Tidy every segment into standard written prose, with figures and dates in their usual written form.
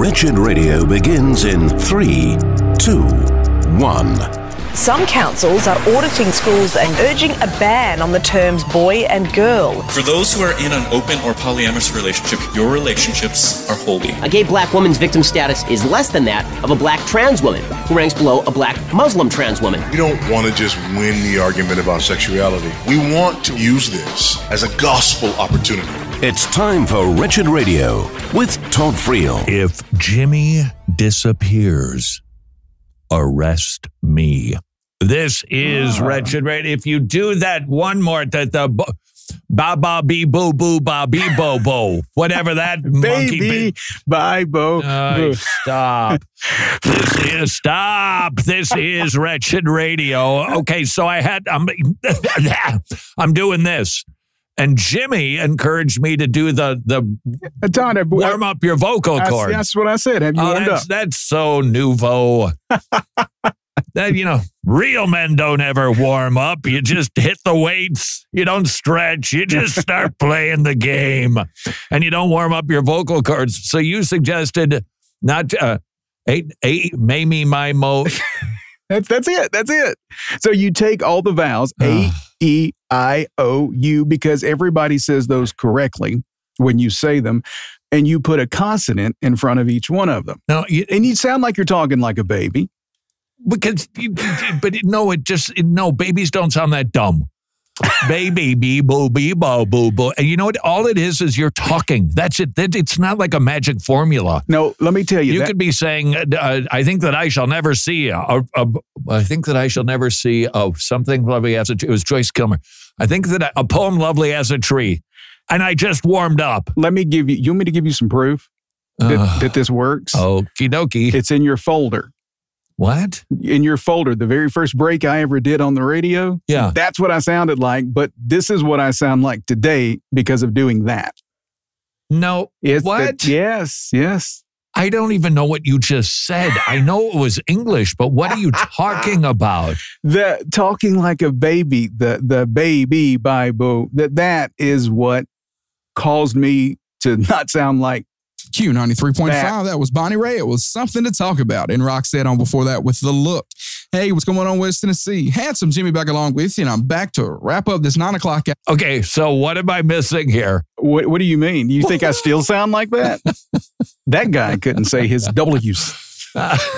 Wretched Radio begins in 3, 2, 1. Some councils are auditing schools and urging a ban on the terms boy and girl. For those who are in an open or polyamorous relationship, your relationships are holy. A gay black woman's victim status is less than that of a black trans woman, who ranks below a black Muslim trans woman. We don't want to just win the argument about sexuality. We want to use this as a gospel opportunity. It's time for Wretched Radio with Todd Friel. If Jimmy disappears, arrest me. This is Wretched Radio. If you do that one more, the ba ba bee boo boo ba bee bo bo, whatever that monkey baby bye bo. Stop. This is Wretched Radio. Okay, so I'm doing this. And Jimmy encouraged me to do the warm up your vocal cords. That's what I said. Have you warmed up? That's so nouveau. That, real men don't ever warm up. You just hit the weights. You don't stretch. You just start playing the game. And you don't warm up your vocal cords. So you suggested not me, my, mo. That's it. So you take all the vowels, A, E, I, O, U, because everybody says those correctly when you say them, and you put a consonant in front of each one of them. No, and you sound like you're talking like a baby. Because, babies don't sound that dumb. Baby, bee, boo, bee, bo, boo, boo. And you know what? All it is you're talking. That's it. It's not like a magic formula. No, let me tell you. You could be saying, I think that I shall never see, I think that I shall never see, something lovely as a tree. It was Joyce Kilmer. I think that a poem lovely as a tree. And I just warmed up. You want me to give you some proof that this works? Okie dokie. It's in your folder. What? In your folder, the very first break I ever did on the radio. Yeah. That's what I sounded like, but this is what I sound like today because of doing that. No. What? Yes. I don't even know what you just said. I know it was English, but what are you talking about? The talking like a baby, the baby Bible, that is what caused me to not sound like Q93.5. That was Bonnie Ray. It was something to talk about. And Roxette on before that with The Look. Hey, what's going on, West Tennessee? Handsome Jimmy back along with you, and I'm back to wrap up this 9 o'clock. Okay, so what am I missing here? What do you mean? You think I still sound like that? That guy couldn't say his W's.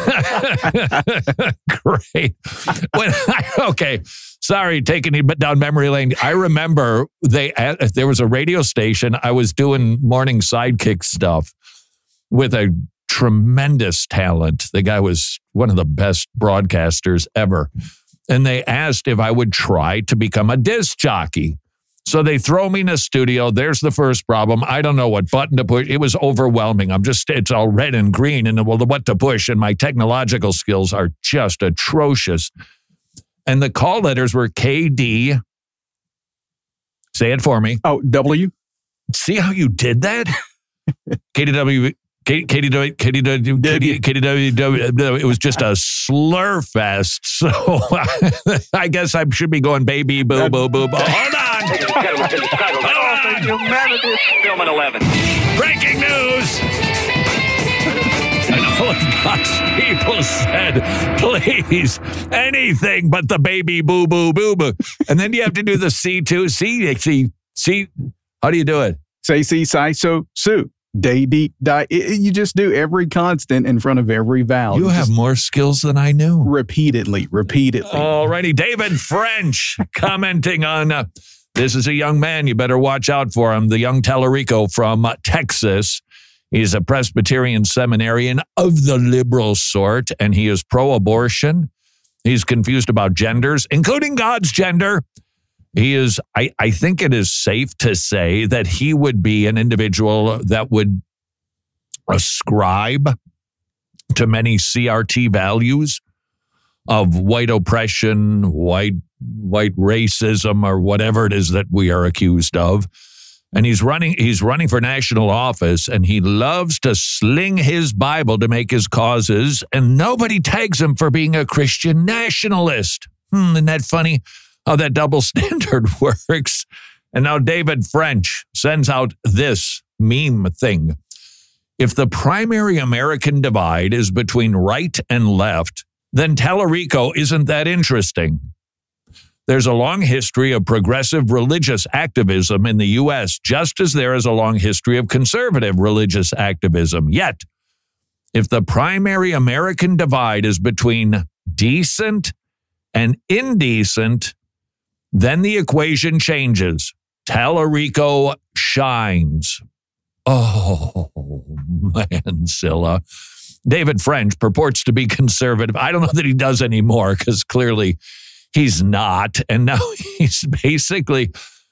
Great. Okay. Sorry, taking you down memory lane. I remember there was a radio station. I was doing morning sidekick stuff with a tremendous talent. The guy was one of the best broadcasters ever. And they asked if I would try to become a disc jockey. So they throw me in a studio. There's the first problem. I don't know what button to push. It was overwhelming. It's all red and green and what to push. And my technological skills are just atrocious. And the call letters were KD. Say it for me. Oh, W. See how you did that? KDW. It was just a slur fest. So I guess I should be going baby boo boo boo. Hold on. Film at 11. Breaking news. And all of God's people said, please, anything but the baby boo boo boo boo. And then you have to do the C2. C. How do you do it? Say, see, si, so, su. Day, dee, die. You just do every constant in front of every vowel. You have more skills than I knew. Repeatedly. Alrighty. David French commenting on, this is a young man. You better watch out for him. The young Tellerico from Texas. He's a Presbyterian seminarian of the liberal sort, and he is pro-abortion. He's confused about genders, including God's gender. He is, I think it is safe to say that he would be an individual that would ascribe to many CRT values of white oppression, white racism, or whatever it is that we are accused of. And he's running for national office, and he loves to sling his Bible to make his causes, and nobody tags him for being a Christian nationalist. Isn't that funny how that double standard works? And now David French sends out this meme thing. If the primary American divide is between right and left, then Tallarico isn't that interesting. There's a long history of progressive religious activism in the U.S., just as there is a long history of conservative religious activism. Yet, if the primary American divide is between decent and indecent, then the equation changes. Tallarico shines. Oh, man, Scylla. David French purports to be conservative. I don't know that he does anymore, because clearly he's not. And now he's basically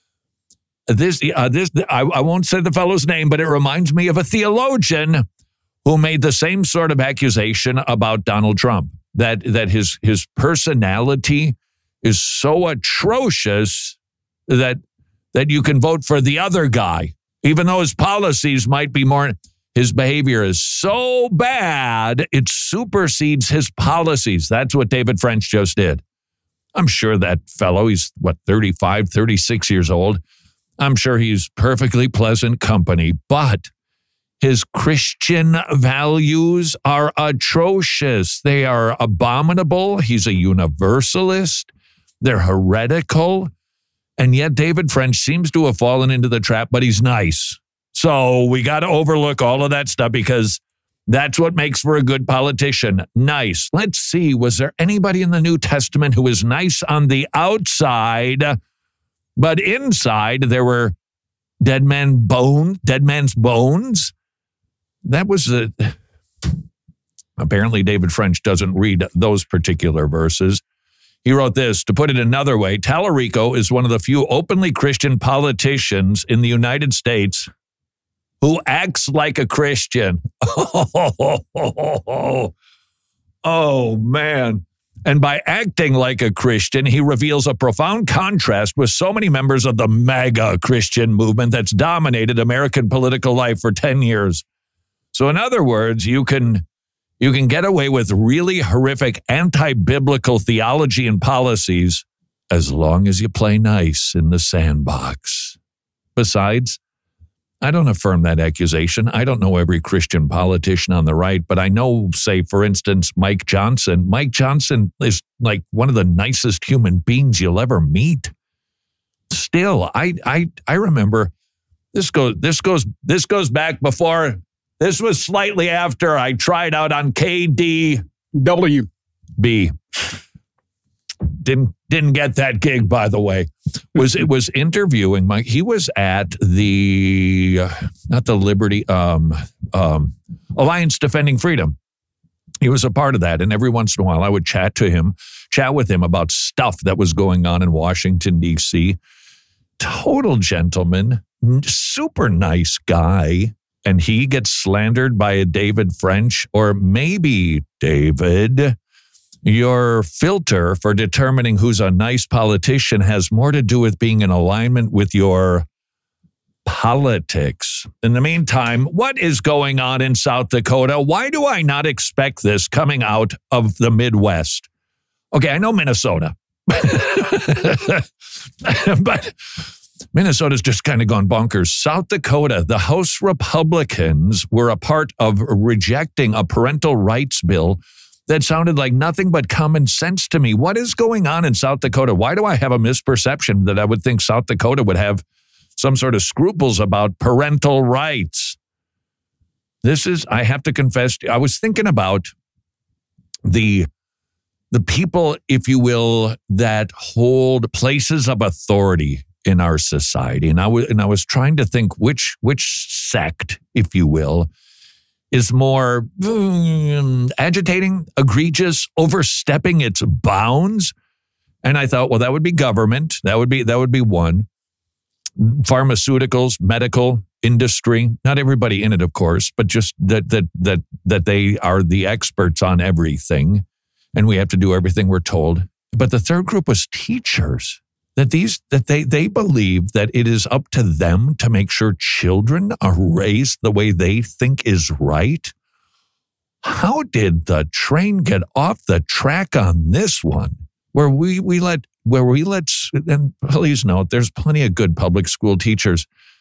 I won't say the fellow's name, but it reminds me of a theologian who made the same sort of accusation about Donald Trump, that his personality is so atrocious that you can vote for the other guy, even though his policies might be more. His behavior is so bad, it supersedes his policies. That's what David French just did. I'm sure that fellow, he's 35, 36 years old. I'm sure he's perfectly pleasant company, but his Christian values are atrocious. They are abominable. He's a universalist. They're heretical. And yet David French seems to have fallen into the trap, but he's nice. So we got to overlook all of that stuff, because that's what makes for a good politician. Nice. Let's see, was there anybody in the New Testament who was nice on the outside, but inside there were dead man's bones? That was apparently David French doesn't read those particular verses. He wrote this: to put it another way, Tallarico is one of the few openly Christian politicians in the United States who acts like a Christian. Oh, man. And by acting like a Christian, he reveals a profound contrast with so many members of the MAGA Christian movement that's dominated American political life for 10 years. So in other words, you can get away with really horrific anti-biblical theology and policies as long as you play nice in the sandbox. Besides, I don't affirm that accusation. I don't know every Christian politician on the right, but I know, say, for instance, Mike Johnson. Mike Johnson is like one of the nicest human beings you'll ever meet. Still, I remember this goes back before. This was slightly after I tried out on KDWB. Didn't get that gig, by the way. It was interviewing Mike. He was at the not the Liberty Alliance Defending Freedom. He was a part of that, and every once in a while I would chat with him about stuff that was going on in Washington, D.C. Total gentleman, super nice guy. And he gets slandered by a David French, or maybe, David, your filter for determining who's a nice politician has more to do with being in alignment with your politics. In the meantime, what is going on in South Dakota? Why do I not expect this coming out of the Midwest? Okay, I know Minnesota. But Minnesota's just kind of gone bonkers. South Dakota, the House Republicans were a part of rejecting a parental rights bill that sounded like nothing but common sense to me. What is going on in South Dakota? Why do I have a misperception that I would think South Dakota would have some sort of scruples about parental rights? I have to confess, I was thinking about the people, if you will, that hold places of authority in our society. And I was trying to think which sect, if you will, is more agitating, egregious, overstepping its bounds. And I thought, well, that would be government. That would be one. Pharmaceuticals, medical industry. Not everybody in it, of course, but just that they are the experts on everything, and we have to do everything we're told. But the third group was teachers. That they believe that it is up to them to make sure children are raised the way they think is right. How did the train get off the track on this one? Where we let, and please note, there's plenty of good public school teachers,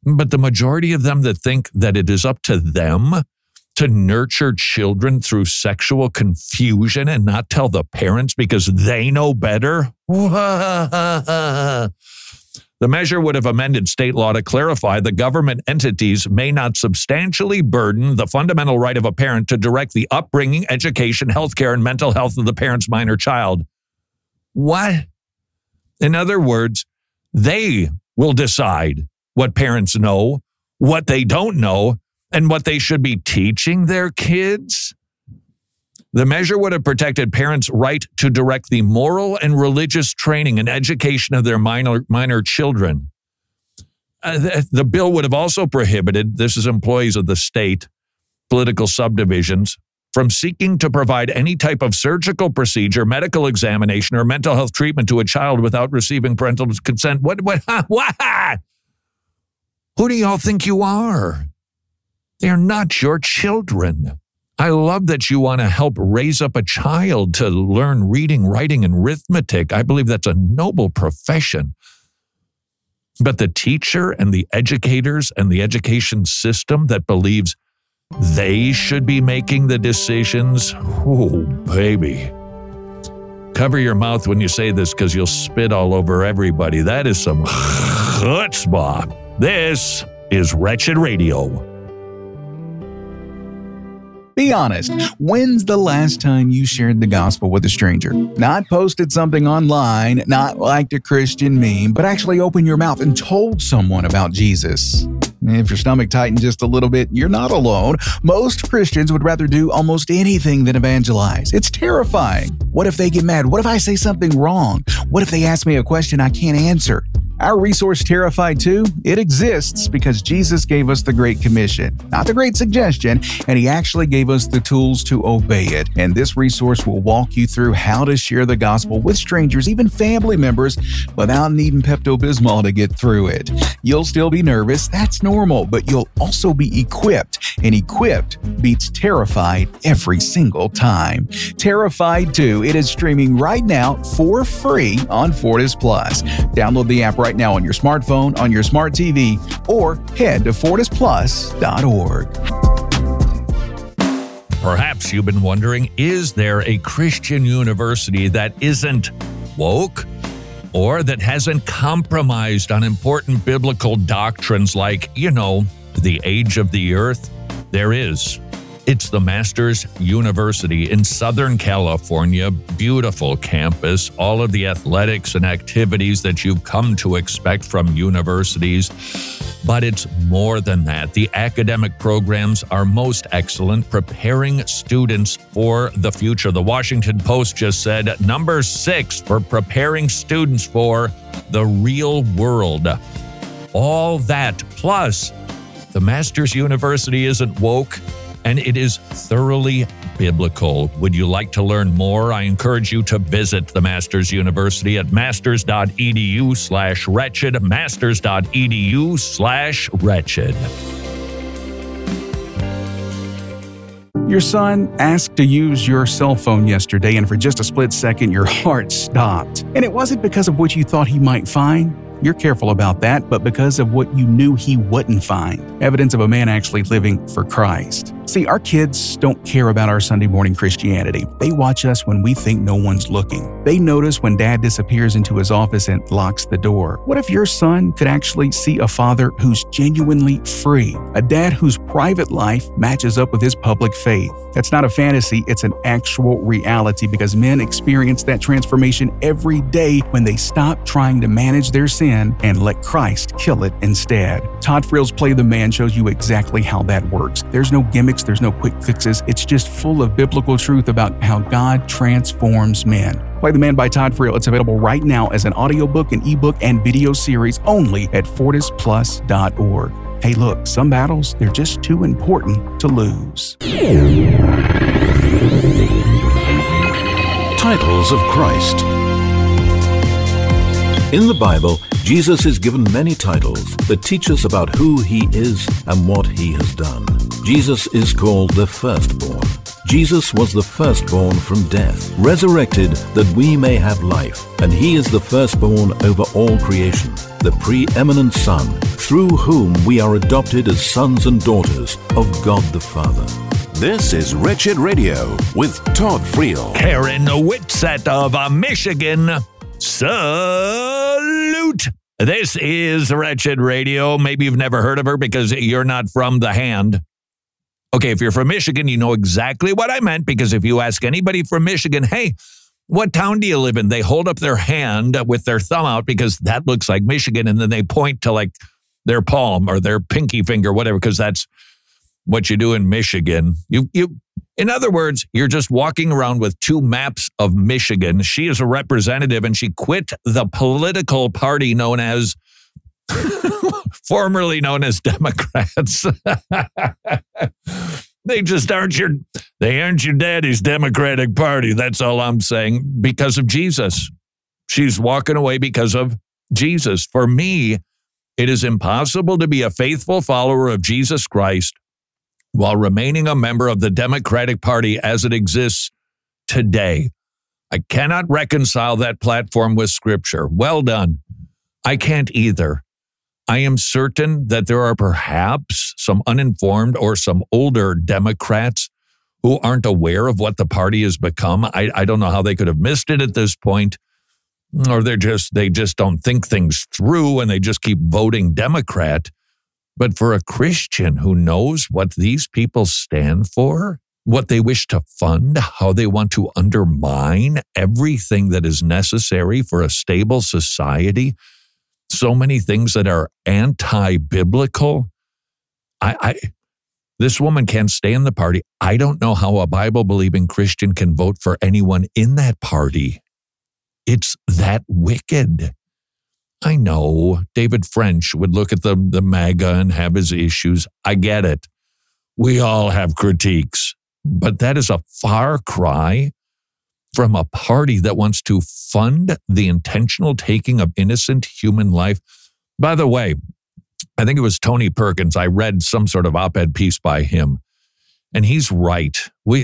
But the majority of them that think that it is up to them to nurture children through sexual confusion and not tell the parents because they know better. The measure would have amended state law to clarify that government entities may not substantially burden the fundamental right of a parent to direct the upbringing, education, healthcare, and mental health of the parent's minor child. What? In other words, they will decide what parents know, what they don't know, and what they should be teaching their kids. The measure would have protected parents' right to direct the moral and religious training and education of their minor children. The bill would have also prohibited, this is employees of the state, political subdivisions, from seeking to provide any type of surgical procedure, medical examination, or mental health treatment to a child without receiving parental consent. What? Who do y'all think you are? They're not your children. I love that you want to help raise up a child to learn reading, writing, and arithmetic. I believe that's a noble profession. But the teacher and the educators and the education system that believes they should be making the decisions, oh, baby. Cover your mouth when you say this because you'll spit all over everybody. That is some chutzpah. This is Wretched Radio. Be honest. When's the last time you shared the gospel with a stranger? Not posted something online, not liked a Christian meme, but actually opened your mouth and told someone about Jesus. If your stomach tightened just a little bit, you're not alone. Most Christians would rather do almost anything than evangelize. It's terrifying. What if they get mad? What if I say something wrong? What if they ask me a question I can't answer? Our resource, Terrified 2, it exists because Jesus gave us the Great Commission, not the Great Suggestion, and He actually gave us the tools to obey it. And this resource will walk you through how to share the gospel with strangers, even family members, without needing Pepto-Bismol to get through it. You'll still be nervous, that's normal, but you'll also be equipped, and equipped beats terrified every single time. Terrified 2, it is streaming right now for free on Fortis Plus. Download the app right now on your smartphone, on your smart TV, or head to FortisPlus.org. Perhaps you've been wondering, is there a Christian university that isn't woke or that hasn't compromised on important biblical doctrines like, the age of the earth? There is. It's the Masters University in Southern California. Beautiful campus, all of the athletics and activities that you've come to expect from universities. But it's more than that. The academic programs are most excellent, preparing students for the future. The Washington Post just said number 6 for preparing students for the real world. All that, plus the Masters University isn't woke, and it is thoroughly biblical. Would you like to learn more? I encourage you to visit the Masters University at masters.edu/wretched, masters.edu/wretched. Your son asked to use your cell phone yesterday, and for just a split second, your heart stopped. And it wasn't because of what you thought he might find. You're careful about that, but because of what you knew he wouldn't find. Evidence of a man actually living for Christ. See, our kids don't care about our Sunday morning Christianity. They watch us when we think no one's looking. They notice when dad disappears into his office and locks the door. What if your son could actually see a father who's genuinely free? A dad whose private life matches up with his public faith. That's not a fantasy, it's an actual reality because men experience that transformation every day when they stop trying to manage their sin and let Christ kill it instead. Todd Frill's Play the Man shows you exactly how that works. There's no gimmicks, there's no quick fixes. It's just full of biblical truth about how God transforms men. Play the Man by Todd Frill. It's available right now as an audiobook, an ebook, and video series only at FortisPlus.org. Hey, look, some battles, they're just too important to lose. Titles of Christ. In the Bible, Jesus is given many titles that teach us about who He is and what He has done. Jesus is called the Firstborn, Jesus was the firstborn from death, resurrected that we may have life, and he is the firstborn over all creation, the preeminent Son, through whom we are adopted as sons and daughters of God the Father. This is Wretched Radio with Todd Friel. Karen Whitsett of Michigan. Salute. This is Wretched Radio. Maybe you've never heard of her because you're not from the hand. Okay, if you're from Michigan, you know exactly what I meant, because if you ask anybody from Michigan, hey, what town do you live in? They hold up their hand with their thumb out because that looks like Michigan, and then they point to like their palm or their pinky finger, whatever, because that's what you do in Michigan. In other words, you're just walking around with two maps of Michigan. She is a representative, and she quit the political party known as formerly known as Democrats. They just aren't your daddy's Democratic Party. That's all I'm saying. Because of Jesus. She's walking away because of Jesus. For me, it is impossible to be a faithful follower of Jesus Christ while remaining a member of the Democratic Party as it exists today. I cannot reconcile that platform with Scripture. Well done. I can't either. I am certain that there are perhaps some uninformed or some older Democrats who aren't aware of what the party has become. I don't know how they could have missed it at this point, or they just don't think things through and they just keep voting Democrat. But for a Christian who knows what these people stand for, what they wish to fund, how they want to undermine everything that is necessary for a stable society, so many things that are anti-biblical. This woman can't stay in the party. I don't know how a Bible-believing Christian can vote for anyone in that party. It's that wicked. I know David French would look at the MAGA and have his issues. I get it. We all have critiques. But that is a far cry from a party that wants to fund the intentional taking of innocent human life. By the way, I think it was Tony Perkins. I read some sort of op-ed piece by him, and he's right.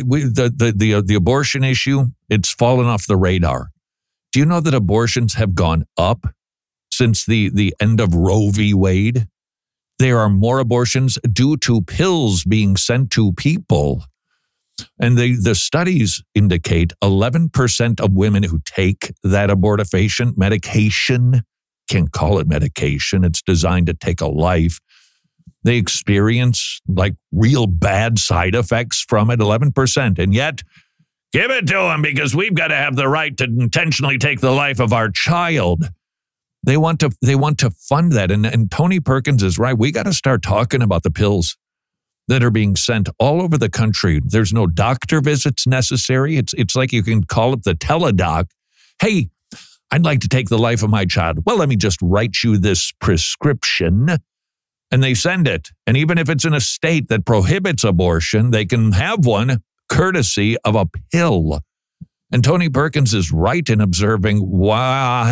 The abortion issue, it's fallen off the radar. Do you know that abortions have gone up since the end of Roe v. Wade? There are more abortions due to pills being sent to people. And the studies indicate 11% of women who take that abortifacient medication, can't call it medication, it's designed to take a life, they experience like real bad side effects from it, 11%. And yet, give it to them because we've got to have the right to intentionally take the life of our child. They want to fund that. And Tony Perkins is right. We got to start talking about the pills that are being sent all over the country. There's no doctor visits necessary. It's like you can call up the teledoc. Hey, I'd like to take the life of my child. Well, let me just write you this prescription. And they send it. And even if it's in a state that prohibits abortion, they can have one courtesy of a pill. And Tony Perkins is right in observing, wow,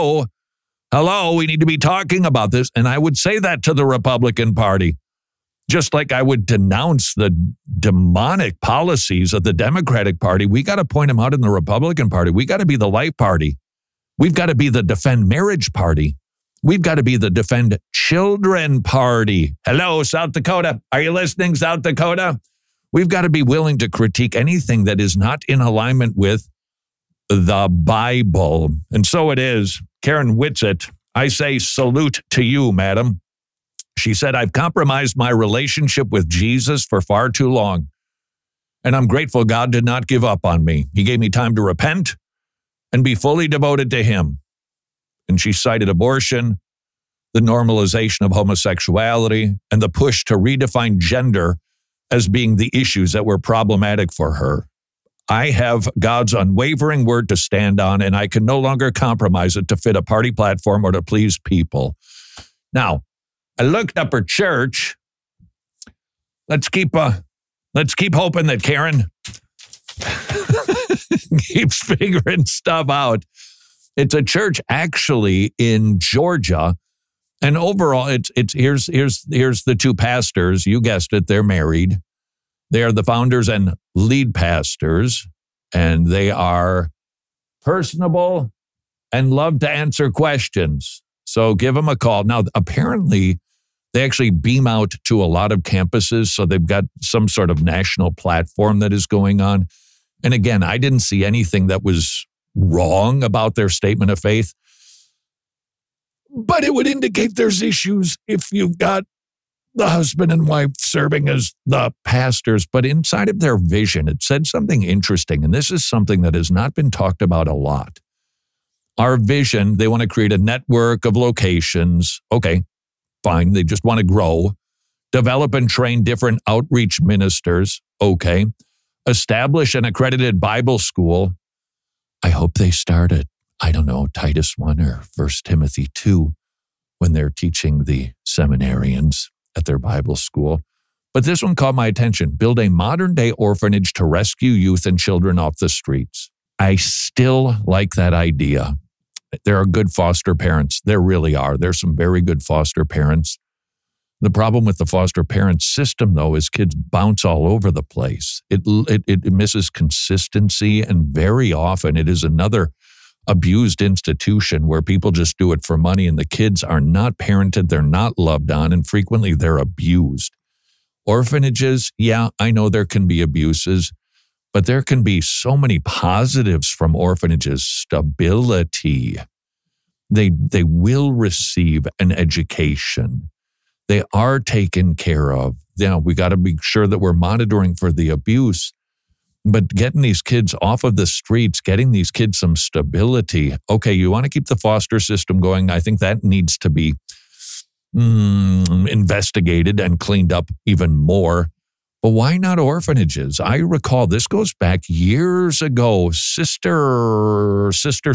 hello, we need to be talking about this. And I would say that to the Republican Party. Just like I would denounce the demonic policies of the Democratic Party, we got to point them out in the Republican Party. We got to be the life party. We've got to be the defend marriage party. We've got to be the defend children party. Hello, South Dakota. Are you listening, South Dakota? We've got to be willing to critique anything that is not in alignment with the Bible. And so it is. Karen Whitsett, I say salute to you, madam. She said, I've compromised my relationship with Jesus for far too long, and I'm grateful God did not give up on me. He gave me time to repent and be fully devoted to him. And she cited abortion, the normalization of homosexuality, and the push to redefine gender as being the issues that were problematic for her. I have God's unwavering word to stand on, and I can no longer compromise it to fit a party platform or to please people. Now, I looked up her church. Let's keep hoping that Karen keeps figuring stuff out. It's a church actually in Georgia, and overall, here's the two pastors. You guessed it, they're married. They are the founders and lead pastors, and they are personable and love to answer questions. So give them a call. Now, apparently, they actually beam out to a lot of campuses, so they've got some sort of national platform that is going on. And again, I didn't see anything that was wrong about their statement of faith, but it would indicate there's issues if you've got the husband and wife serving as the pastors. But inside of their vision, it said something interesting, and this is something that has not been talked about a lot. Our vision, they want to create a network of locations. Okay, fine. They just want to grow, develop and train different outreach ministers. Okay. Establish an accredited Bible school. I hope they start at, I don't know, Titus 1 or 1 Timothy 2 when they're teaching the seminarians at their Bible school. But this one caught my attention. Build a modern-day orphanage to rescue youth and children off the streets. I still like that idea. There are good foster parents. There really are. There's some very good foster parents. The problem with the foster parent system, though, is kids bounce all over the place. It misses consistency, and very often it is another abused institution where people just do it for money, and the kids are not parented, they're not loved on, and frequently they're abused. Orphanages, yeah, I know there can be abuses, but there can be so many positives from orphanages. Stability. They will receive an education. They are taken care of. Now, we got to be sure that we're monitoring for the abuse, but getting these kids off of the streets, getting these kids some stability. Okay, you want to keep the foster system going. I think that needs to be investigated and cleaned up even more. But why not orphanages? I recall this goes back years ago. Sister.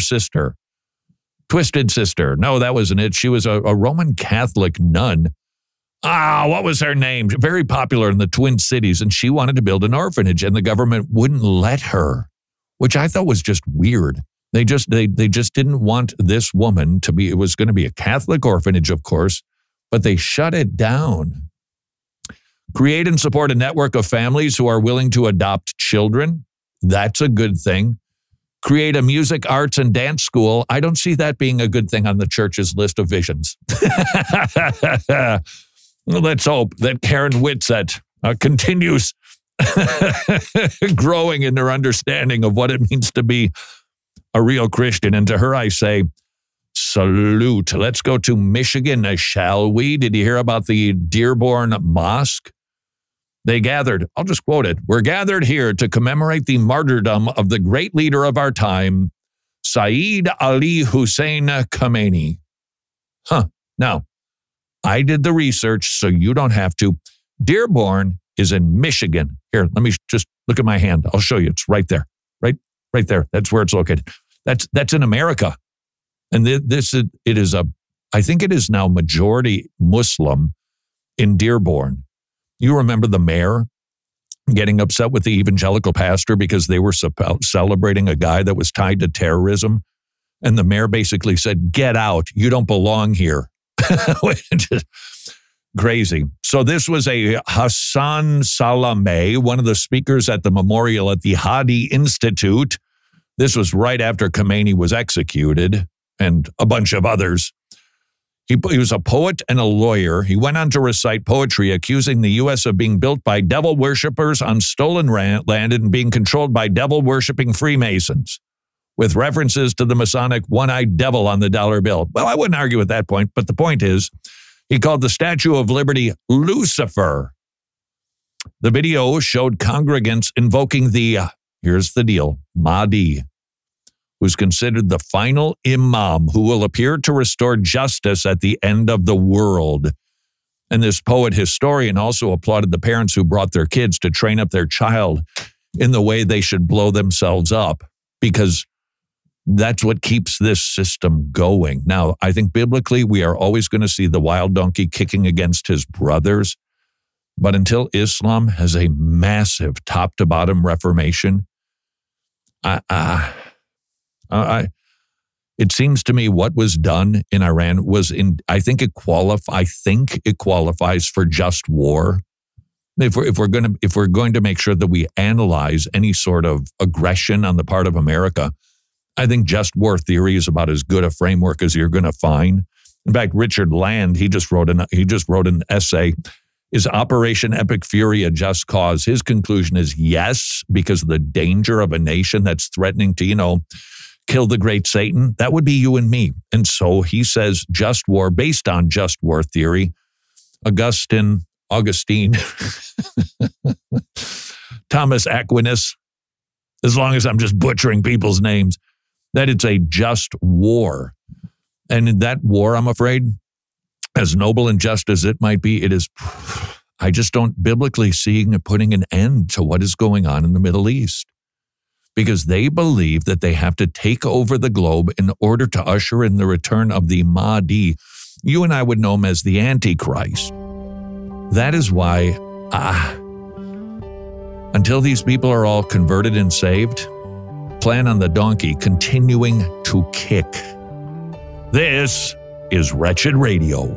Twisted Sister. No, that wasn't it. She was a Roman Catholic nun. What was her name? Very popular in the Twin Cities, and she wanted to build an orphanage, and the government wouldn't let her, which I thought was just weird. They just didn't want this woman to be. It was going to be a Catholic orphanage, of course, but they shut it down. Create and support a network of families who are willing to adopt children. That's a good thing. Create a music, arts, and dance school. I don't see that being a good thing on the church's list of visions. Let's hope that Karen Whitsett continues growing in her understanding of what it means to be a real Christian. And to her, I say, salute. Let's go to Michigan, shall we? Did you hear about the Dearborn Mosque? They gathered, I'll just quote it, "We're gathered here to commemorate the martyrdom of the great leader of our time, Sayyid Ali Hussein Khamenei." Now, I did the research, so you don't have to. Dearborn is in Michigan. Here, let me just look at my hand. I'll show you. It's right there. Right there. That's where it's located. That's in America. And I think it is now majority Muslim in Dearborn. You remember the mayor getting upset with the evangelical pastor because they were celebrating a guy that was tied to terrorism. And the mayor basically said, "Get out. You don't belong here." Crazy. So this was a Hassan Salameh, one of the speakers at the memorial at the Hadi Institute. This was right after Khamenei was executed and a bunch of others. He was a poet and a lawyer. He went on to recite poetry accusing the U.S. of being built by devil worshippers on stolen land and being controlled by devil-worshipping Freemasons, with references to the Masonic one-eyed devil on the dollar bill. Well, I wouldn't argue with that point, but the point is, he called the Statue of Liberty Lucifer. The video showed congregants invoking here's the deal, Mahdi, who's considered the final imam who will appear to restore justice at the end of the world. And this poet historian also applauded the parents who brought their kids to train up their child in the way they should blow themselves up, because that's what keeps this system going. Now, I think biblically, we are always going to see the wild donkey kicking against his brothers. But until Islam has a massive top-to-bottom reformation, it seems to me what was done in Iran I think it qualifies for just war. if we're going to make sure that we analyze any sort of aggression on the part of America, I think just war theory is about as good a framework as you're going to find. In fact, Richard Land, he just wrote an essay. Is Operation Epic Fury a just cause? His conclusion is yes, because of the danger of a nation that's threatening to, kill the great Satan. That would be you and me. And so he says just war, based on just war theory, Augustine, Thomas Aquinas, as long as I'm just butchering people's names, that it's a just war. And in that war, I'm afraid, as noble and just as it might be, I just don't biblically see putting an end to what is going on in the Middle East. Because they believe that they have to take over the globe in order to usher in the return of the Mahdi. You and I would know him as the Antichrist. That is why, until these people are all converted and saved, plan on the donkey continuing to kick. This is Wretched Radio.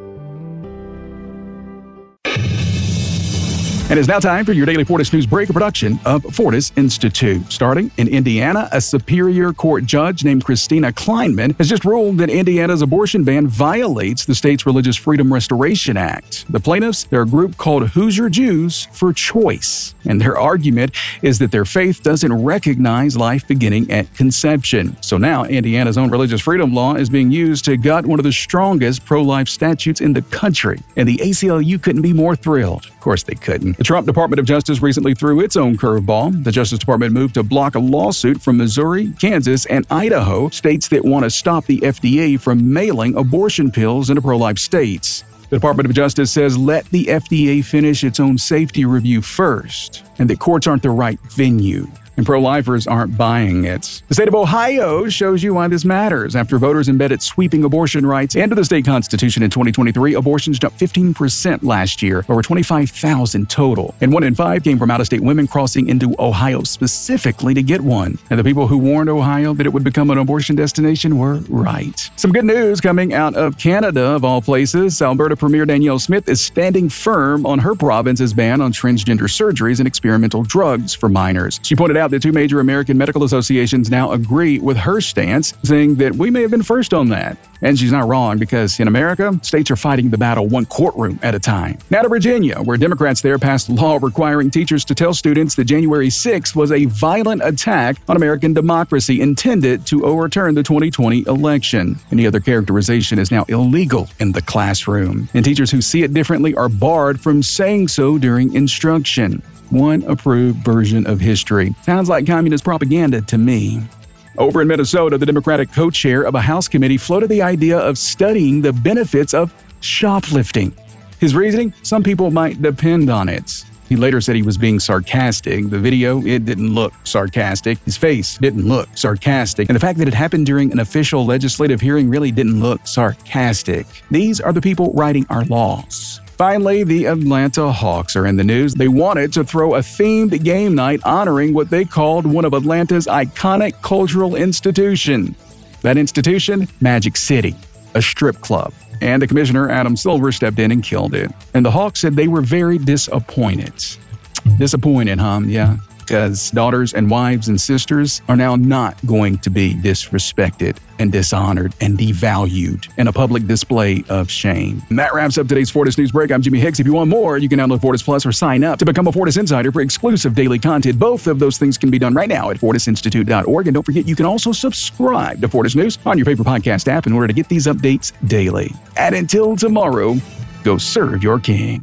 And it's now time for your daily Fortis News Break, a production of Fortis Institute. Starting in Indiana, a Superior Court judge named Christina Kleinman has just ruled that Indiana's abortion ban violates the state's Religious Freedom Restoration Act. The plaintiffs, they're a group called Hoosier Jews for Choice, and their argument is that their faith doesn't recognize life beginning at conception. So now Indiana's own religious freedom law is being used to gut one of the strongest pro-life statutes in the country, and the ACLU couldn't be more thrilled. Of course they couldn't. The Trump Department of Justice recently threw its own curveball. The Justice Department moved to block a lawsuit from Missouri, Kansas, and Idaho, states that want to stop the FDA from mailing abortion pills into pro-life states. The Department of Justice says let the FDA finish its own safety review first, and that courts aren't the right venue. And pro-lifers aren't buying it. The state of Ohio shows you why this matters. After voters embedded sweeping abortion rights into the state constitution in 2023, abortions jumped 15% last year, over 25,000 total. And 1 in 5 came from out-of-state women crossing into Ohio specifically to get one. And the people who warned Ohio that it would become an abortion destination were right. Some good news coming out of Canada, of all places. Alberta Premier Danielle Smith is standing firm on her province's ban on transgender surgeries and experimental drugs for minors. She pointed out that 2 major American medical associations now agree with her stance, saying that we may have been first on that. And she's not wrong, because in America, states are fighting the battle one courtroom at a time. Now to Virginia, where Democrats there passed a law requiring teachers to tell students that January 6th was a violent attack on American democracy intended to overturn the 2020 election. Any other characterization is now illegal in the classroom, and teachers who see it differently are barred from saying so during instruction. One approved version of history. Sounds like communist propaganda to me. Over in Minnesota, the Democratic co-chair of a House committee floated the idea of studying the benefits of shoplifting. His reasoning? Some people might depend on it. He later said he was being sarcastic. The video, it didn't look sarcastic. His face didn't look sarcastic. And the fact that it happened during an official legislative hearing really didn't look sarcastic. These are the people writing our laws. Finally, the Atlanta Hawks are in the news. They wanted to throw a themed game night honoring what they called one of Atlanta's iconic cultural institutions. That institution? Magic City, a strip club. And the commissioner, Adam Silver, stepped in and killed it. And the Hawks said they were very disappointed. Disappointed, huh? Yeah. Because daughters and wives and sisters are now not going to be disrespected and dishonored and devalued in a public display of shame. And that wraps up today's Fortis News Break. I'm Jimmy Hicks. If you want more, you can download Fortis Plus or sign up to become a Fortis Insider for exclusive daily content. Both of those things can be done right now at fortisinstitute.org. And don't forget, you can also subscribe to Fortis News on your favorite podcast app in order to get these updates daily. And until tomorrow, go serve your king.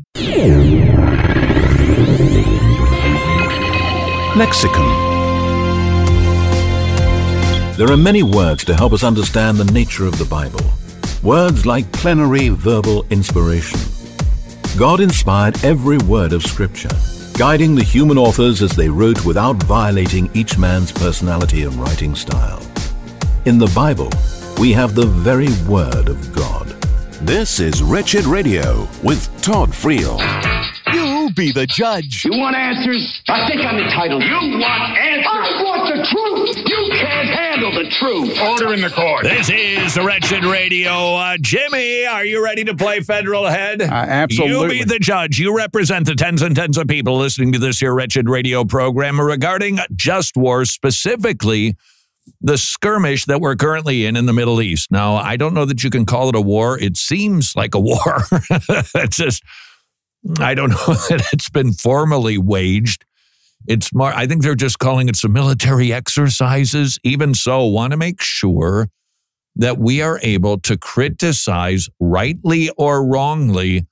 Lexicon. There are many words to help us understand the nature of the Bible. Words like plenary verbal inspiration. God inspired every word of Scripture, guiding the human authors as they wrote without violating each man's personality and writing style. In the Bible, we have the very Word of God. This is Wretched Radio with Todd Friel. You be the judge. You want answers? I think I'm entitled. You want answers? I want the truth. You can't handle the truth. Order in the court. This is the Wretched Radio. Jimmy, are you ready to play federal head? Absolutely. You be the judge. You represent the tens and tens of people listening to this here Wretched Radio program regarding just war, specifically the skirmish that we're currently in the Middle East. Now, I don't know that you can call it a war. It seems like a war. It's just, I don't know that it's been formally waged. It's more, I think they're just calling it some military exercises. Even so, want to make sure that we are able to criticize, rightly or wrongly,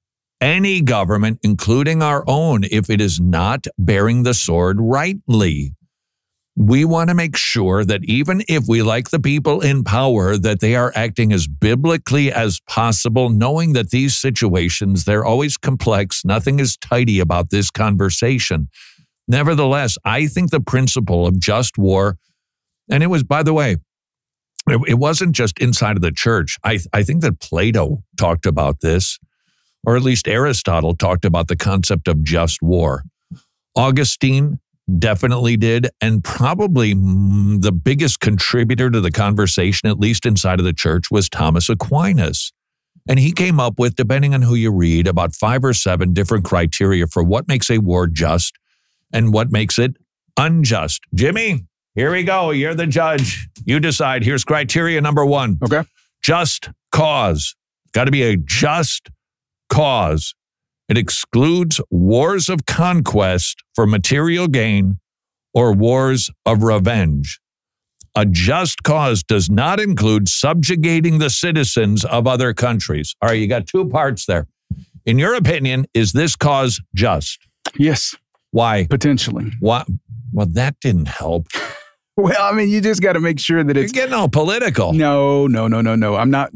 any government, including our own, if it is not bearing the sword rightly. We want to make sure that even if we like the people in power, that they are acting as biblically as possible, knowing that these situations, they're always complex. Nothing is tidy about this conversation. Nevertheless, I think the principle of just war, and it was, by the way, it wasn't just inside of the church. I think that Plato talked about this, or at least Aristotle talked about the concept of just war. Augustine definitely did, and probably the biggest contributor to the conversation, at least inside of the church, was Thomas Aquinas. And he came up with, depending on who you read, about 5 or 7 different criteria for what makes a war just and what makes it unjust. Jimmy, here we go. You're the judge. You decide. Here's criteria number 1. Okay. Just cause. Got to be a just cause. It excludes wars of conquest for material gain or wars of revenge. A just cause does not include subjugating the citizens of other countries. All right, you got 2 parts there. In your opinion, is this cause just? Yes. Why? Potentially. Why? Well, that didn't help. Well, I mean, you just got to make sure that it's... You're getting all political. No. I'm not.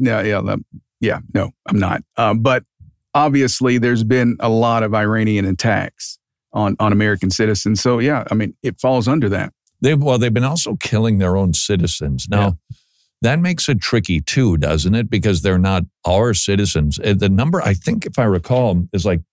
No, I'm not. But obviously, there's been a lot of Iranian attacks on American citizens. So, yeah, I mean, it falls under that. They've been also killing their own citizens. Now, that makes it tricky too, doesn't it? Because they're not our citizens. The number, I think, if I recall, is like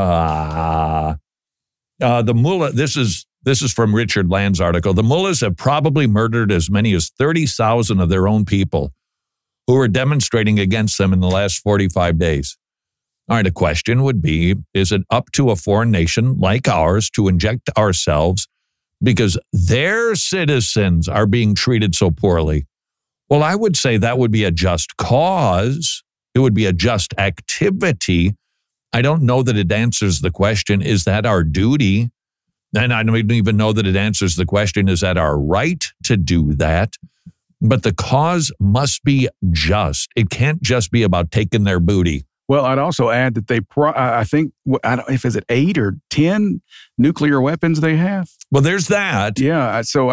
the mullah. This is from Richard Land's article. The mullahs have probably murdered as many as 30,000 of their own people who were demonstrating against them in the last 45 days. All right, a question would be, is it up to a foreign nation like ours to inject ourselves because their citizens are being treated so poorly? Well, I would say that would be a just cause. It would be a just activity. I don't know that it answers the question, is that our duty? And I don't even know that it answers the question, is that our right to do that? But the cause must be just. It can't just be about taking their booty. Well, I'd also add that I think, I don't know if it's 8 or 10 nuclear weapons they have. Well, there's that. Yeah. So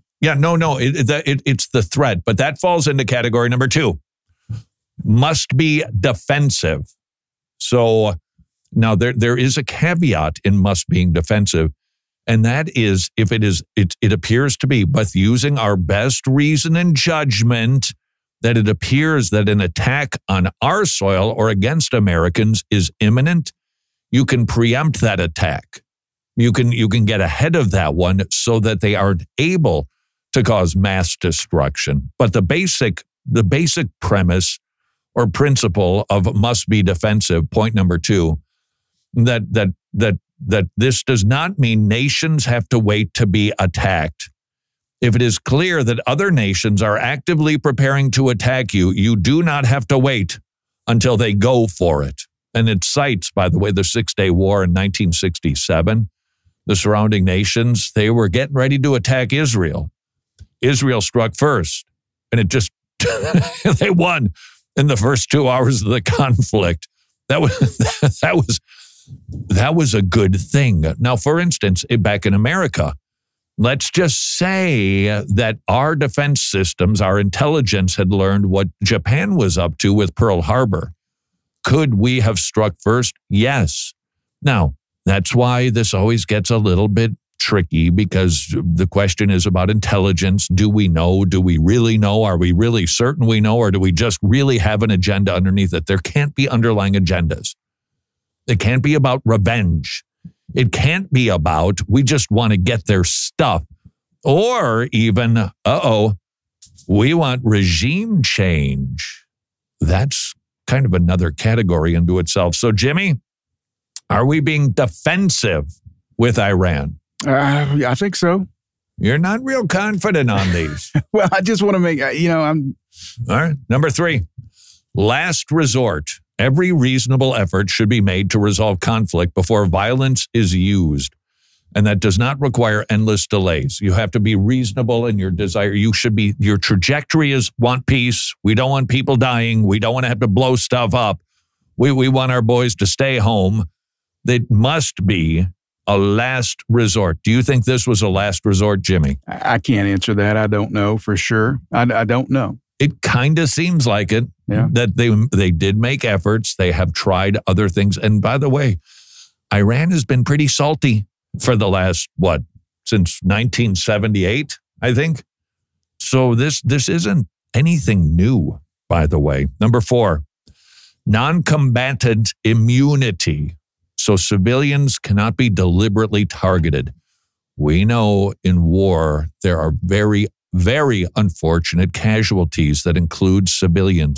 it's the threat, but that falls into category number 2. Must be defensive. So now there is a caveat in must being defensive, and that is if it appears to be, but using our best reason and judgment, that it appears that an attack on our soil or against Americans is imminent, you can preempt that attack. You can get ahead of that one so that they aren't able to cause mass destruction. But the basic premise or principle of must be defensive, point number 2, that this does not mean nations have to wait to be attacked. If it is clear that other nations are actively preparing to attack you, you do not have to wait until they go for it. And it cites, by the way, the 6-Day War in 1967. The surrounding nations, they were getting ready to attack Israel. Israel struck first, and it just, they won in the first 2 hours of the conflict. That was a good thing. Now, for instance, back in America, let's just say that our defense systems, our intelligence had learned what Japan was up to with Pearl Harbor. Could we have struck first? Yes. Now, that's why this always gets a little bit tricky, because the question is about intelligence. Do we know? Do we really know? Are we really certain we know? Or do we just really have an agenda underneath it? There can't be underlying agendas. It can't be about revenge. It can't be about, we just want to get their stuff Or even, we want regime change. That's kind of another category unto itself. So, Jimmy, are we being defensive with Iran? I think so. You're not real confident on these. Well, I just want to make, I'm. All right. Number 3, last resort. Every reasonable effort should be made to resolve conflict before violence is used. And that does not require endless delays. You have to be reasonable in your desire. Your trajectory is want peace. We don't want people dying. We don't want to have to blow stuff up. We want our boys to stay home. It must be a last resort. Do you think this was a last resort, Jimmy? I can't answer that. I don't know for sure. I don't know. It kind of seems like it. Yeah. That they did make efforts. They have tried other things. And by the way, Iran has been pretty salty for the last, since 1978, I think. So this isn't anything new, by the way. Number 4, non-combatant immunity. So civilians cannot be deliberately targeted. We know in war, there are very, very unfortunate casualties that include civilians.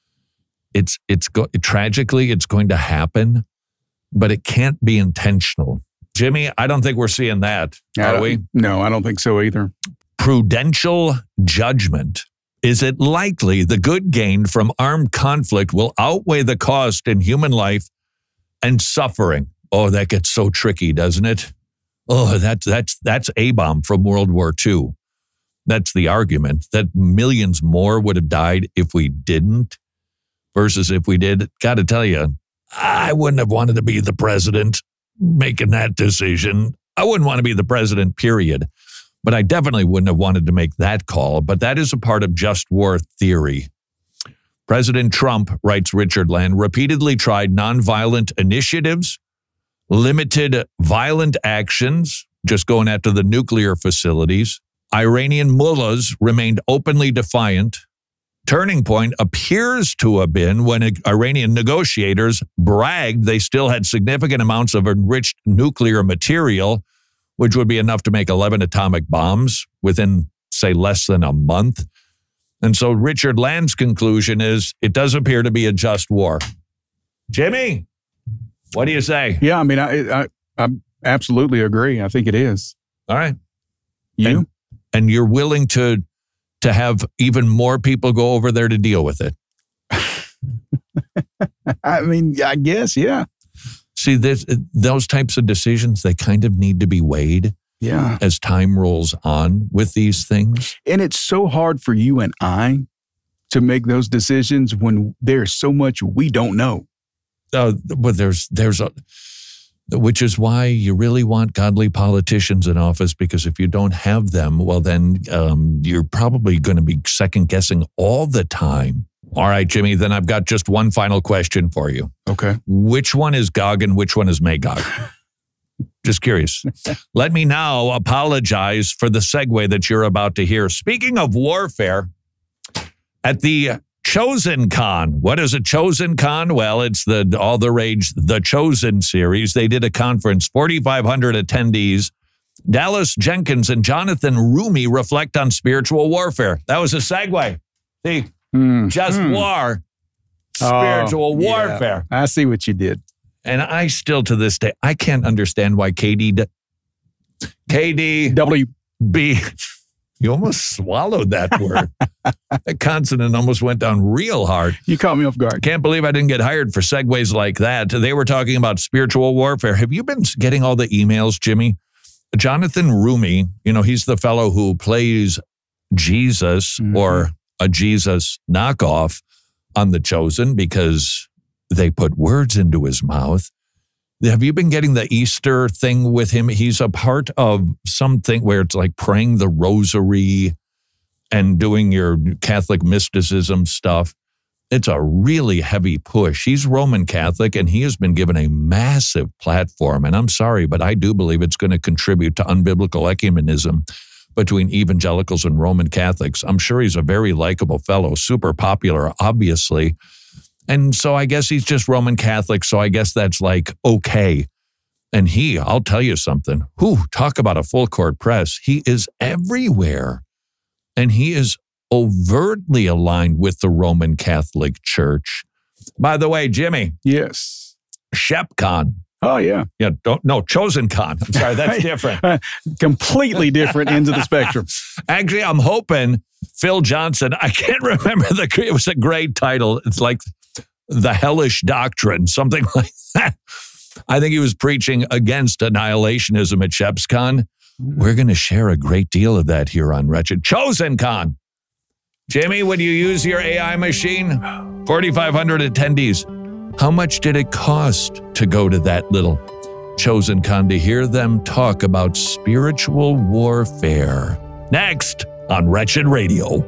Tragically, it's going to happen, but it can't be intentional. Jimmy, I don't think we're seeing that, are we? No, I don't think so either. Prudential judgment. Is it likely the good gained from armed conflict will outweigh the cost in human life and suffering? Oh, that gets so tricky, doesn't it? Oh, that's A-bomb from World War II. That's the argument, that millions more would have died if we didn't versus if we did. Got to tell you, I wouldn't have wanted to be the president making that decision. I wouldn't want to be the president, period. But I definitely wouldn't have wanted to make that call. But that is a part of just war theory. President Trump, writes Richard Land, repeatedly tried nonviolent initiatives, limited violent actions, just going after the nuclear facilities. Iranian mullahs remained openly defiant. Turning point appears to have been when Iranian negotiators bragged they still had significant amounts of enriched nuclear material, which would be enough to make 11 atomic bombs within, say, less than a month. And so Richard Land's conclusion is it does appear to be a just war. Jimmy, what do you say? Yeah, I mean, I absolutely agree. I think it is. All right. You? And you're willing to have even more people go over there to deal with it? I mean, I guess, yeah. See, those types of decisions, they kind of need to be weighed as time rolls on with these things. And it's so hard for you and I to make those decisions when there's so much we don't know. But which is why you really want godly politicians in office, because if you don't have them, well, then you're probably going to be second guessing all the time. All right, Jimmy, then I've got just one final question for you. Okay. Which one is Gog and which one is Magog? Just curious. Let me now apologize for the segue that you're about to hear. Speaking of warfare, at the Chosen Con. What is a Chosen Con? Well, it's all the rage, the Chosen series. They did a conference, 4,500 attendees. Dallas Jenkins and Jonathan Rumi reflect on spiritual warfare. That was a segue. See, war, spiritual warfare. I see what you did. And I still, to this day, I can't understand why KDWB. You almost swallowed that word. That consonant almost went down real hard. You caught me off guard. Can't believe I didn't get hired for segues like that. They were talking about spiritual warfare. Have you been getting all the emails, Jimmy? Jonathan Rumi, he's the fellow who plays Jesus or a Jesus knockoff on The Chosen because they put words into his mouth. Have you been getting the Easter thing with him? He's a part of something where it's like praying the rosary and doing your Catholic mysticism stuff. It's a really heavy push. He's Roman Catholic, and he has been given a massive platform. And I'm sorry, but I do believe it's going to contribute to unbiblical ecumenism between evangelicals and Roman Catholics. I'm sure he's a very likable fellow, super popular, obviously. And so I guess he's just Roman Catholic, so I guess that's like okay. And I'll tell you something. Talk about a full court press. He is everywhere. And he is overtly aligned with the Roman Catholic Church. By the way, Jimmy. Yes. Shep Khan. Oh, yeah. Yeah, Chosen Khan. I'm sorry, that's different. Completely different ends of the spectrum. Actually, I'm hoping Phil Johnson, I can't remember it was a great title. It's like The Hellish Doctrine, something like that. I think he was preaching against annihilationism at ShepsCon. We're going to share a great deal of that here on Wretched. Chosen Con. Jimmy, when you use your AI machine, 4,500 attendees. How much did it cost to go to that little Chosen Con to hear them talk about spiritual warfare? Next on Wretched Radio.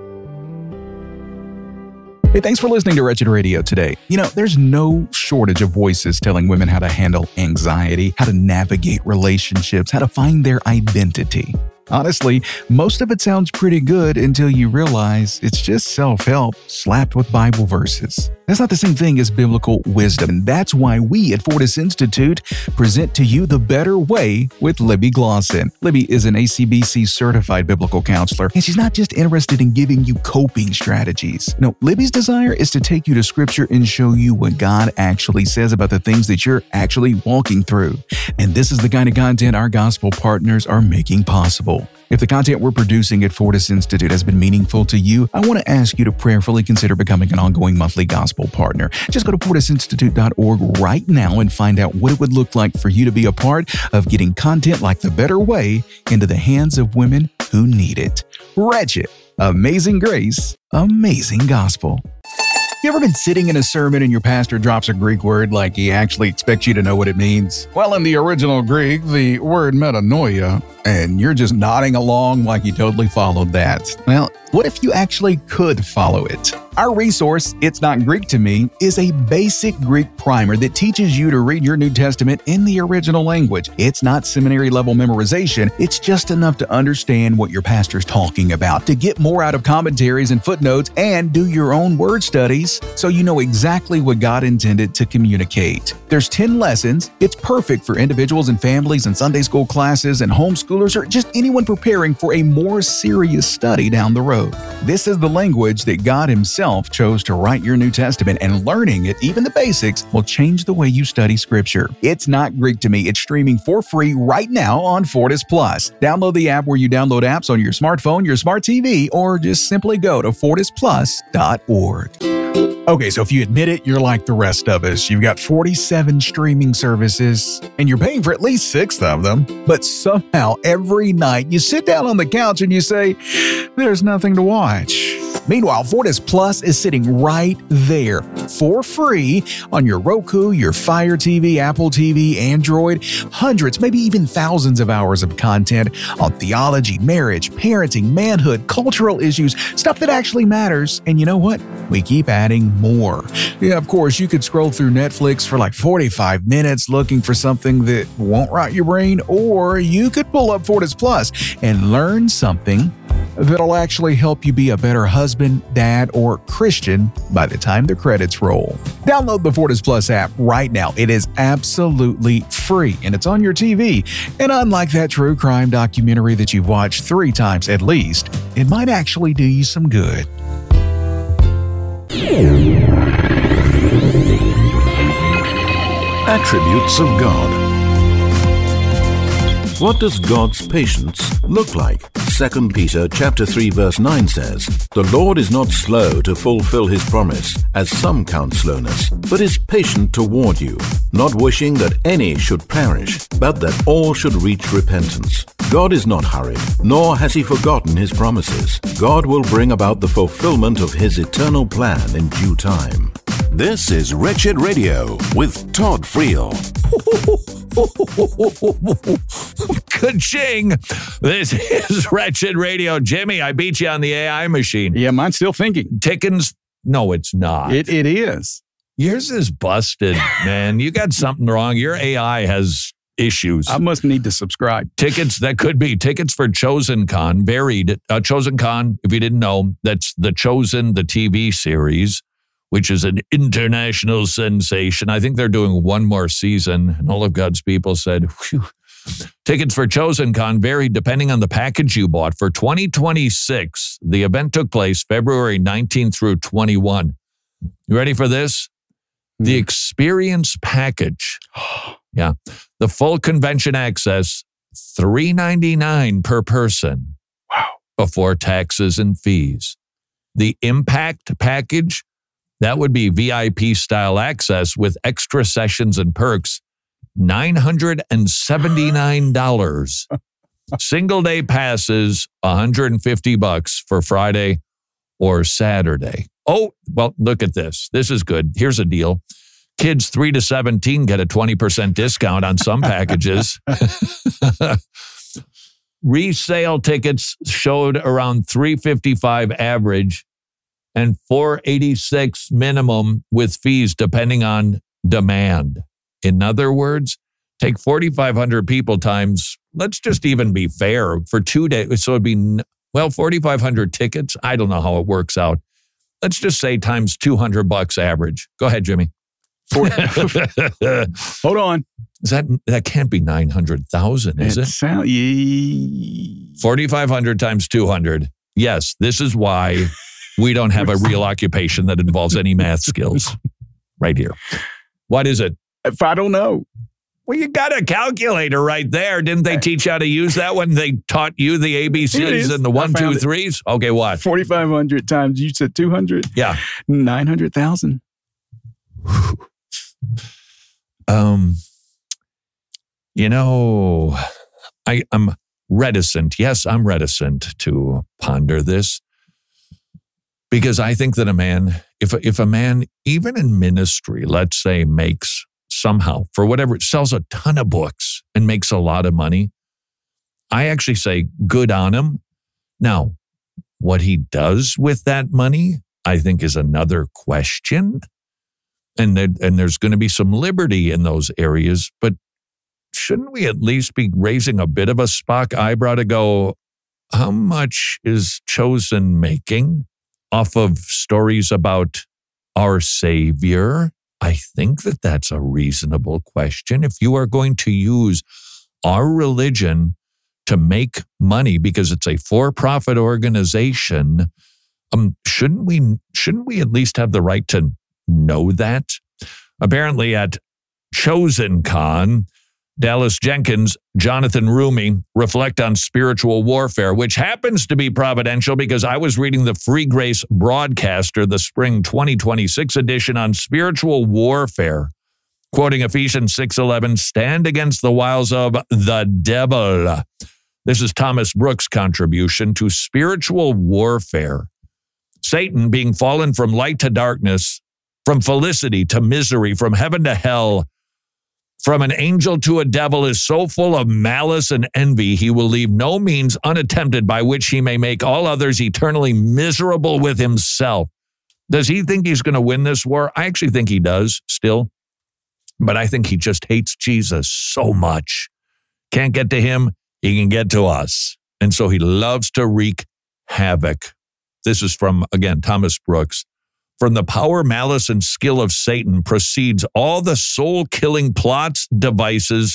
Hey, thanks for listening to Wretched Radio today. There's no shortage of voices telling women how to handle anxiety, how to navigate relationships, how to find their identity. Honestly, most of it sounds pretty good until you realize it's just self-help slapped with Bible verses. That's not the same thing as biblical wisdom, and that's why we at Fortis Institute present to you The Better Way with Libby Glosson. Libby is an ACBC certified biblical counselor, and she's not just interested in giving you coping strategies. No, Libby's desire is to take you to Scripture and show you what God actually says about the things that you're actually walking through. And this is the kind of content our gospel partners are making possible. If the content we're producing at Fortis Institute has been meaningful to you, I want to ask you to prayerfully consider becoming an ongoing monthly gospel partner. Just go to fortisinstitute.org right now and find out what it would look like for you to be a part of getting content like The Better Way into the hands of women who need it. Wretched, amazing grace, amazing gospel. You ever been sitting in a sermon and your pastor drops a Greek word like he actually expects you to know what it means? Well, in the original Greek, the word metanoia, and you're just nodding along like you totally followed that. Well, what if you actually could follow it? Our resource, It's Not Greek to Me, is a basic Greek primer that teaches you to read your New Testament in the original language. It's not seminary-level memorization. It's just enough to understand what your pastor's talking about, to get more out of commentaries and footnotes, and do your own word studies so you know exactly what God intended to communicate. There's 10 lessons. It's perfect for individuals and families and Sunday school classes and homeschoolers or just anyone preparing for a more serious study down the road. This is the language that God Himself chose to write your New Testament, and learning it, even the basics, will change the way you study Scripture. It's Not Greek to Me. It's streaming for free right now on Fortis Plus. Download the app where you download apps on your smartphone, your smart TV, or just simply go to fortisplus.org. Okay, so if you admit it, you're like the rest of us. You've got 47 streaming services, and you're paying for at least 6 of them. But somehow, every night, you sit down on the couch and you say, there's nothing to watch. Meanwhile, Fortis Plus is sitting right there for free on your Roku, your Fire TV, Apple TV, Android. Hundreds, maybe even thousands of hours of content on theology, marriage, parenting, manhood, cultural issues, stuff that actually matters. And you know what? We keep adding more. Yeah, of course, you could scroll through Netflix for like 45 minutes looking for something that won't rot your brain, or you could pull up Fortis Plus and learn something that'll actually help you be a better husband, dad, or Christian by the time the credits roll. Download the Fortis Plus app right now. It is absolutely free, and it's on your TV. And unlike that true crime documentary that you've watched 3 times at least, it might actually do you some good. Attributes of God. What does God's patience look like? 2 Peter chapter 3 verse 9 says, "The Lord is not slow to fulfill His promise, as some count slowness, but is patient toward you, not wishing that any should perish, but that all should reach repentance." God is not hurried, nor has He forgotten His promises. God will bring about the fulfillment of His eternal plan in due time. This is Wretched Radio with Todd Friel. Ka-ching! This is Wretched Radio. Jimmy, I beat you on the AI machine. Yeah, mine's still thinking. Tickens? No, it's not. It is. Yours is busted, man. You got something wrong. Your AI has issues. I must need to subscribe. Tickets, that could be tickets for Chosen Con, varied. Chosen Con, if you didn't know, that's The Chosen, the TV series, which is an international sensation. I think they're doing one more season. And all of God's people said, whew. Tickets for ChosenCon vary depending on the package you bought. For 2026, the event took place February 19 through 21. You ready for this? The experience package. Yeah. The full convention access, $399 per person. Wow. Before taxes and fees. The impact package, that would be VIP style access with extra sessions and perks, $979. Single day passes, $150 for Friday or Saturday. Oh, well, look at this. This is good. Here's a deal. Kids 3 to 17 get a 20% discount on some packages. Resale tickets showed around $355 average and $486 minimum with fees depending on demand. In other words, take 4,500 people times, let's just even be fair, for 2 days. So it'd be, 4,500 tickets. I don't know how it works out. Let's just say times $200 average. Go ahead, Jimmy. Hold on. That can't be 900,000, is it? 4,500 times 200. Yes, this is why we don't have a real occupation that involves any math skills. Right here. What is it? If I don't know. Well, you got a calculator right there. Didn't they teach you how to use that when they taught you the ABCs and the 1, 2, 3s? Okay, what? 4,500 times, you said 200? Yeah. 900,000. I'm reticent. Yes, I'm reticent to ponder this because I think that a man, if a man, even in ministry, let's say makes somehow, for whatever, sells a ton of books and makes a lot of money, I actually say good on him. Now, what he does with that money, I think is another question. And there's going to be some liberty in those areas, but shouldn't we at least be raising a bit of a Spock eyebrow to go, how much is Chosen making off of stories about our Savior? I think that that's a reasonable question. If you are going to use our religion to make money because it's a for-profit organization, shouldn't we at least have the right to know that? Apparently at ChosenCon, Dallas Jenkins, Jonathan Rumi reflect on spiritual warfare, which happens to be providential because I was reading the Free Grace Broadcaster, the spring 2026 edition on spiritual warfare, quoting Ephesians 6:11, stand against the wiles of the devil. This is Thomas Brooks' contribution to spiritual warfare. Satan, being fallen from light to darkness, from felicity to misery, from heaven to hell, from an angel to a devil, is so full of malice and envy, he will leave no means unattempted by which he may make all others eternally miserable with himself. Does he think he's going to win this war? I actually think he does still, but I think he just hates Jesus so much. Can't get to him, he can get to us. And so he loves to wreak havoc. This is from, again, Thomas Brooks. From the power, malice, and skill of Satan proceeds all the soul-killing plots, devices,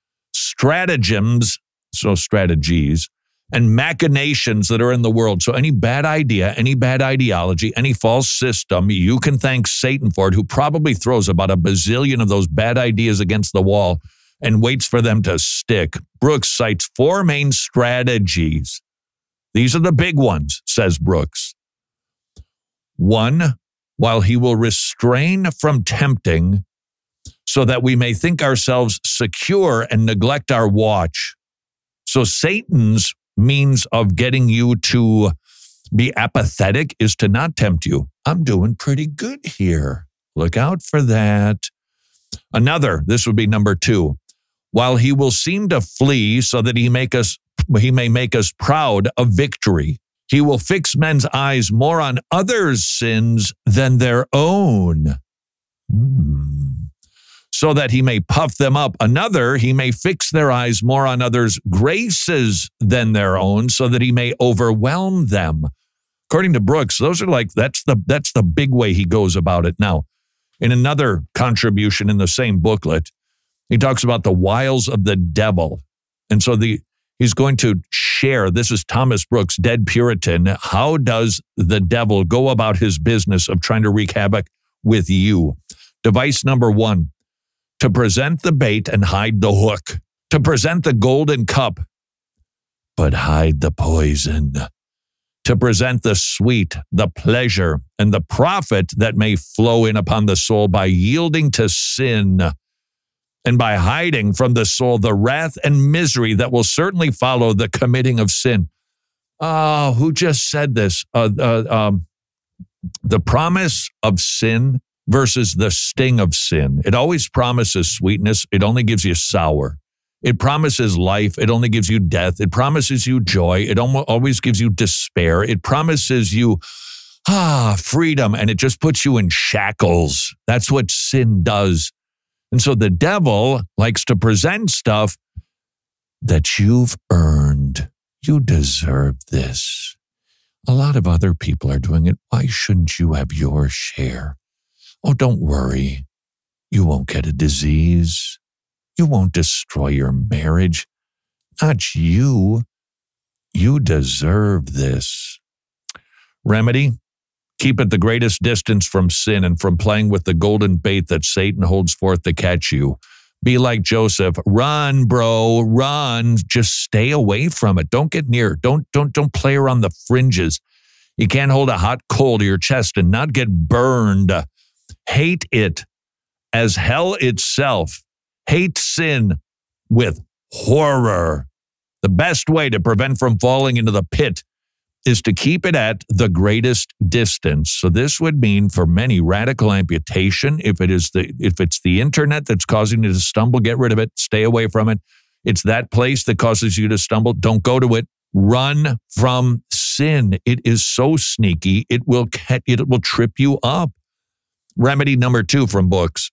stratagems, so strategies, and machinations that are in the world. So any bad idea, any bad ideology, any false system, you can thank Satan for it, who probably throws about a bazillion of those bad ideas against the wall and waits for them to stick. Brooks cites 4 main strategies. These are the big ones, says Brooks. 1, while he will restrain from tempting so that we may think ourselves secure and neglect our watch. So Satan's means of getting you to be apathetic is to not tempt you. I'm doing pretty good here. Look out for that. Another, this would be number 2. While he will seem to flee so that he may make us proud of victory. He will fix men's eyes more on others' sins than their own, so that he may puff them up. Another, he may fix their eyes more on others' graces than their own, so that he may overwhelm them. According to Brooks, those are like, that's the big way he goes about it. Now, in another contribution in the same booklet, he talks about the wiles of the devil. And so he's going to share, this is Thomas Brooks, Dead Puritan. How does the devil go about his business of trying to wreak havoc with you? Device number 1, to present the bait and hide the hook, to present the golden cup, but hide the poison, to present the sweet, the pleasure, and the profit that may flow in upon the soul by yielding to sin, and by hiding from the soul the wrath and misery that will certainly follow the committing of sin. Oh, who just said this? The promise of sin versus the sting of sin. It always promises sweetness. It only gives you sour. It promises life. It only gives you death. It promises you joy. It always gives you despair. It promises you freedom, and it just puts you in shackles. That's what sin does. And so the devil likes to present stuff that you've earned. You deserve this. A lot of other people are doing it. Why shouldn't you have your share? Oh, don't worry. You won't get a disease. You won't destroy your marriage. Not you. You deserve this. Remedy? Keep at the greatest distance from sin and from playing with the golden bait that Satan holds forth to catch you. Be like Joseph. Run, bro, run. Just stay away from it. Don't get near. Don't play around the fringes. You can't hold a hot coal to your chest and not get burned. Hate it as hell itself. Hate sin with horror. The best way to prevent from falling into the pit is to keep it at the greatest distance. So this would mean for many radical amputation. If it's the internet that's causing you to stumble, get rid of it. Stay away from it. It's that place that causes you to stumble. Don't go to it. Run from sin. It is so sneaky. It will trip you up. Remedy number 2 from Brooks.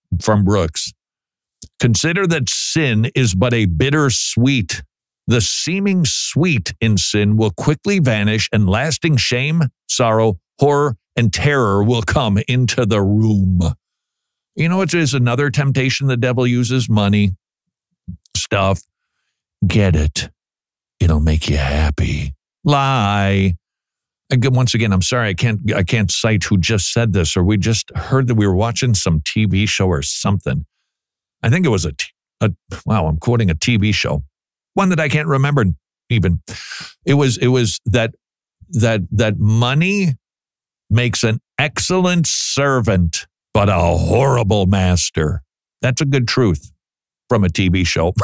Consider that sin is but a bitter sweet. The seeming sweet in sin will quickly vanish, and lasting shame, sorrow, horror, and terror will come into the room. You know what is another temptation the devil uses? Money, stuff. Get it. It'll make you happy. Lie. Once again, I'm sorry, I can't cite who just said this, or we just heard that we were watching some TV show or something. I think it was I'm quoting a TV show. One that I can't remember even. It was that money makes an excellent servant, but a horrible master. That's a good truth from a TV show.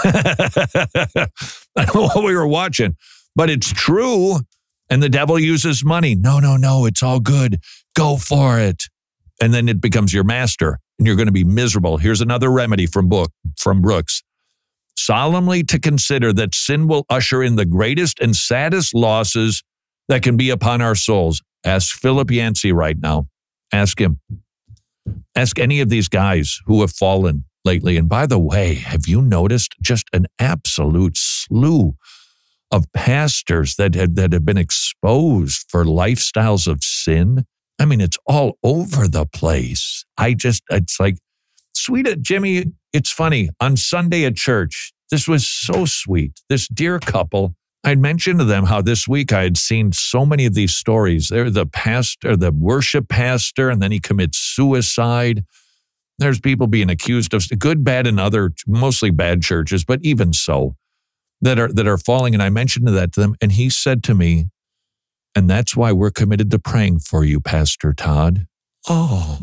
I don't know what we were watching, but it's true. And the devil uses money. No, it's all good. Go for it. And then it becomes your master, and you're going to be miserable. Here's another remedy from Brooks. Solemnly to consider that sin will usher in the greatest and saddest losses that can be upon our souls. Ask Philip Yancey right now. Ask him. Ask any of these guys who have fallen lately. And by the way, have you noticed just an absolute slew of pastors that have been exposed for lifestyles of sin? I mean, it's all over the place. It's like, sweet, Jimmy, it's funny. On Sunday at church, this was so sweet. This dear couple, I'd mentioned to them how this week I had seen so many of these stories. They're the pastor, the worship pastor, and then he commits suicide. There's people being accused of good, bad, and other, mostly bad churches, but even so, that are falling. And I mentioned that to them, and he said to me, and that's why we're committed to praying for you, Pastor Todd. Oh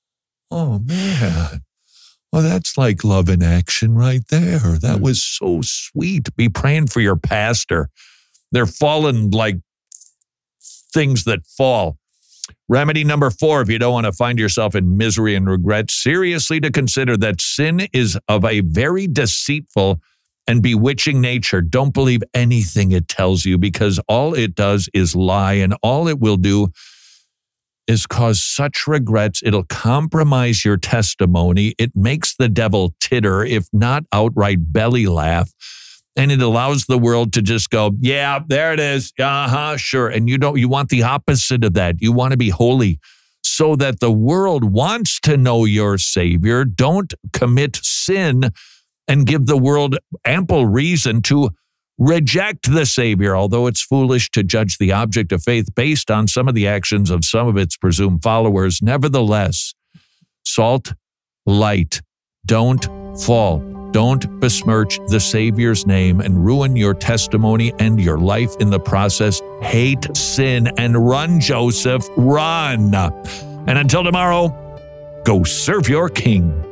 man. Well, that's like love in action right there. That was so sweet. Be praying for your pastor. They're fallen like things that fall. Remedy number 4, if you don't want to find yourself in misery and regret, seriously to consider that sin is of a very deceitful and bewitching nature. Don't believe anything it tells you, because all it does is lie, and all it will do is cause such regrets. It'll compromise your testimony. It makes the devil titter, if not outright belly laugh. And it allows the world to just go, yeah, there it is. Sure. And you want the opposite of that. You want to be holy so that the world wants to know your Savior. Don't commit sin and give the world ample reason to reject the Savior, although it's foolish to judge the object of faith based on some of the actions of some of its presumed followers. Nevertheless, salt, light, don't fall. Don't besmirch the Savior's name and ruin your testimony and your life in the process. Hate sin and run, Joseph, run. And until tomorrow, go serve your King.